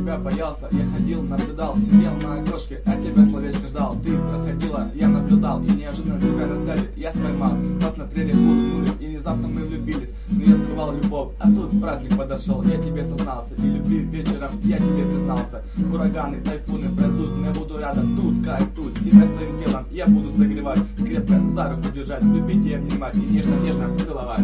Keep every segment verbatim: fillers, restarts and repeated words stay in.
тебя боялся, я ходил, наблюдал, сидел на окошке, а тебя словечко ждал. Ты проходила, я наблюдал, и неожиданно тебя на стадии я споймал. Посмотрели, улыбнулись, и внезапно мы влюбились. Но я скрывал любовь, а тут праздник подошел, я тебе сознался, и любви вечером я тебе признался. Ураганы, тайфуны пройдут, но я буду рядом, тут, как тут, тебя своим телом я буду согревать, крепко за руку держать, любить и обнимать, и нежно-нежно целовать.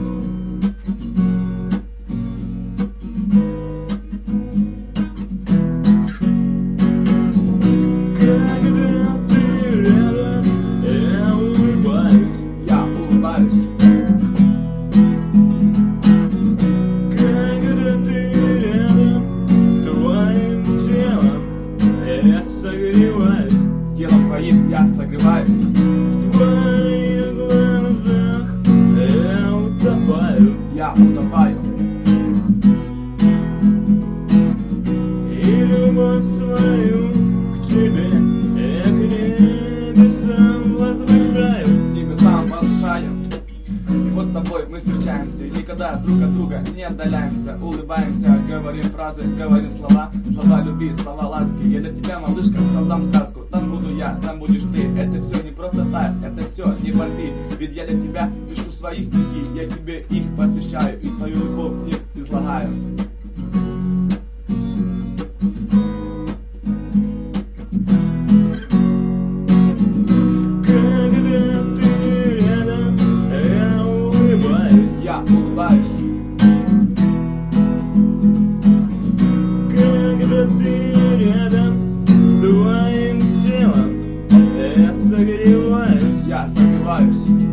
Телом твоим я согреваюсь, в твоих глазах я утопаю, я утопаю. И любовь свою к тебе я к небесам возвышаю. К небесам возвышаю. И вот с тобой мы встречаемся, и никогда друг от друга не отдаляемся. Улыбаемся, говорим фразы, говорим слова, слова любви, слова ласки. Я для тебя, малышка, создам сказку. Там буду я, там будешь ты. Это все не просто так, это все не понты. Ведь я для тебя пишу свои стихи, я тебе их посвящаю и свою любовь в них излагаю. Я улыбаюсь. Когда ты рядом, твоим телом я согреваюсь, я согреваюсь.